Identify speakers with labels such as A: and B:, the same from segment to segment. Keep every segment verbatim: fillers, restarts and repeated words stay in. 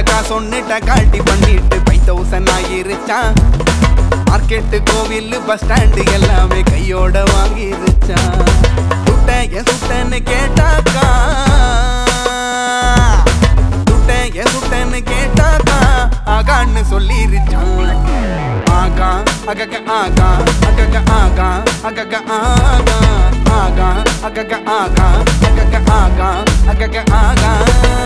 A: காசொன்னுட்ட காட்டி பண்ணிட்டு five thousand ஆகிருச்சான். மார்க்கெட்டு கோவில் பஸ் ஸ்டாண்டு எல்லாமே கையோட வாங்கிருச்சான். சுட்ட என் சுட்டன்னு கேட்டாக்கா சுட்ட என் சுட்டன்னு கேட்டாக்கா ஆகான்னு சொல்லிருச்சான். ஆகா அகக ஆகா அகக ஆகா அகக ஆகா ஆகா அகக ஆகா அகக ஆகா அகக ஆகா.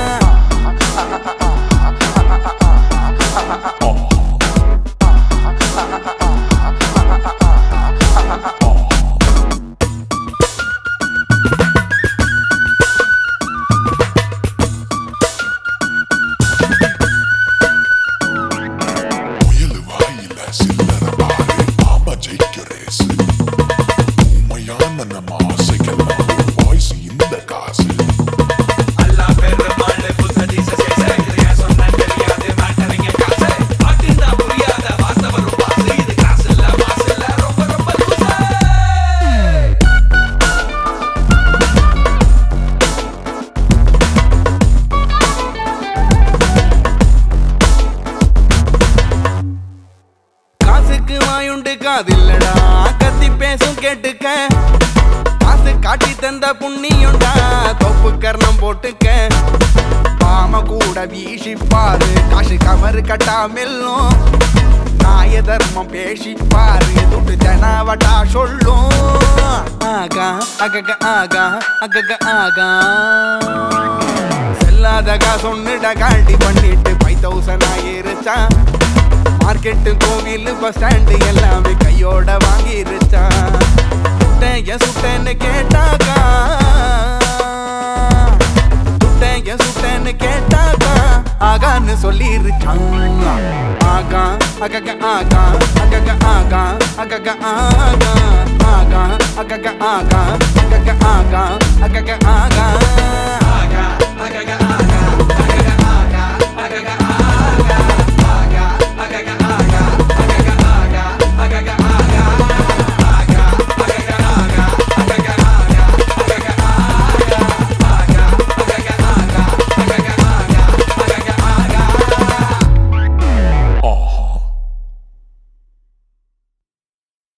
A: வாயுண்டு காதில்லடா கத்தி பேசும் கேட்டுக்க. காசு காட்டி தந்த புண்ணியுண்டா தொப்பு கர்ணம் போட்டுக்க. பாம கூட வீசிப்பாரு காசு கமரு கட்டாமெல்லும். நாய தர்மம் பேசிப்பாரு துட்டு ஜனாவட்டா சொல்லும். ஆகா அகக ஆகா அகக ஆகா. செல்லாத காசொன்னுட காட்டி பண்ணிட்டு ஃபைவ் தௌசண்ட் ஆகிருச்சா. மார்க்கெட்டு கோவில் பஸ் ஸ்டாண்டு எல்லாமே கையோட வாங்கிருச்சான். சுட்டைய சுட்டன்னு கேட்டாக்கா சுட்டைய சுட்டன்னு கேட்டாக்கா ஆகான்னு சொல்லிருச்சான். ஆகா அகக ஆகா அகக ஆகா அகக ஆகா ஆகா அகக ஆகா அகக ஆகா அகக ஆகா ஆகா அகக ஆகா.